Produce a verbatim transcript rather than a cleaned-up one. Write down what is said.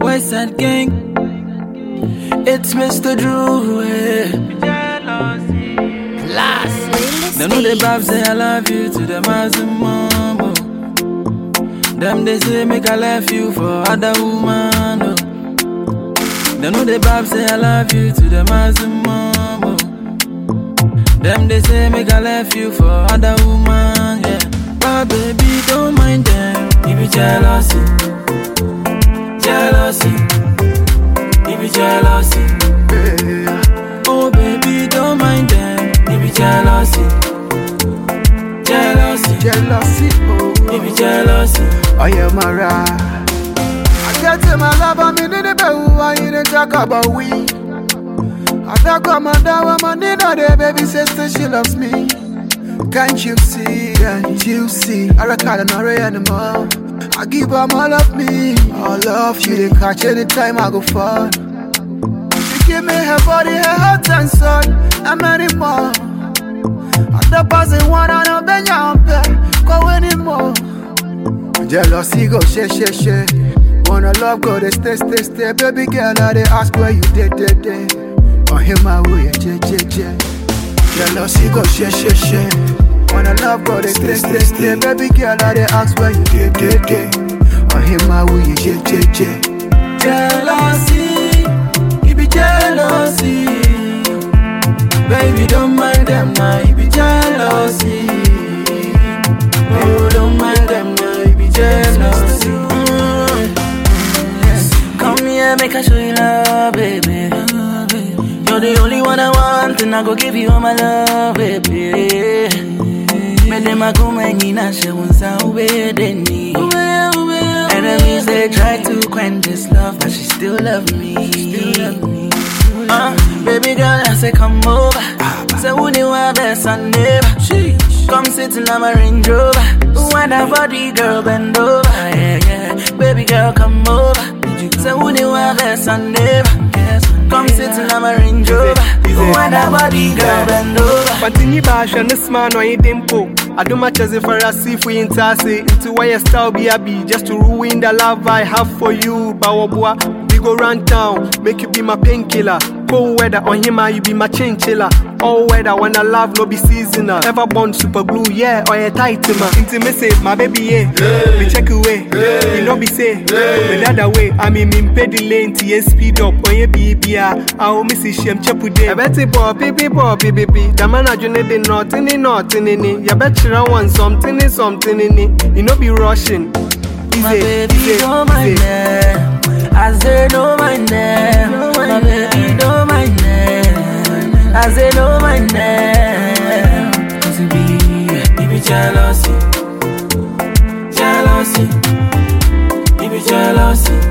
West Side Gang. It's Mister Drew. Eh. Last. Them know the babs say I love you to the maximum. Oh. Them they say make I left you for other woman. Oh. Them know the babs say I love you to the maximum. Oh. Them they say make I left you for other woman. Yeah. But baby don't mind them. If you jealousy, jealousy. If you jealousy, oh baby don't mind them. If you jealousy, jealousy, Jealousy, oh, if you jealousy, oh yeah, Mara. I get to my love, I'm in the bed, why you didn't talk about we? I talk about my dad, my nina, the baby sister, she loves me. Can't you see, can't you see? I record an array anymore. I give her all of me, all of you. They catch anytime I go far. She give me her body, her heart and soul, and many more. I'm the person one, I don't bend your pay, go anymore. Jealousy go share, share, share. Wanna love go, they stay, stay, stay. Baby girl, now they ask where you did, did, did. On him, I will, yeah, yeah, yeah, yeah. Jealousy go share, share, share. Wanna love go, they stay, stay, stay. Baby girl, now they ask where you did, did, did. On him, I will, yeah, yeah, yeah, yeah. jealousy, it be jealousy. Baby don't mind them now, it be jealousy. Oh, don't mind them now, it be jealousy. Mm. Come here, make I show you love, baby. You're the only one I want, and I go give you all my love, baby. Medema kumenina she wonsa uwedeni. Enemies they try to quench this love, but she still love me. Uh, baby girl, I say come over. Say who you want best and neighbor. Come sit in my Range Rover. When that body girl bend over, yeah yeah. Baby girl come over. Say who you want best and neighbor. Come sit in my Range Rover. When that body girl bend over. Continue bash on this man or you dimple. I do much as if I see for you into why your style be a be just to ruin the love I have for you. Bawabua, we go run town, make you be my painkiller. Cold weather on him, you be my chinchilla. All weather when I love no be seasonal. Ever born super glue, yeah, or a tight man. Intimacy, my baby, yeah. We check away, you know be say. The other way, I mean, me pay the lane to speed up. Or you be yeah, I will miss him chepu day. I bet it pop, baby, pop, baby. The man I joined the nothing in nothing in it. You bet you want something in something in it. You know be rushing. Easy, my baby easy, don't mind them. I say don't mind them. My baby don't mind them. I say don't mind them. Cause it be, it be jealousy, jealousy, it be jealousy.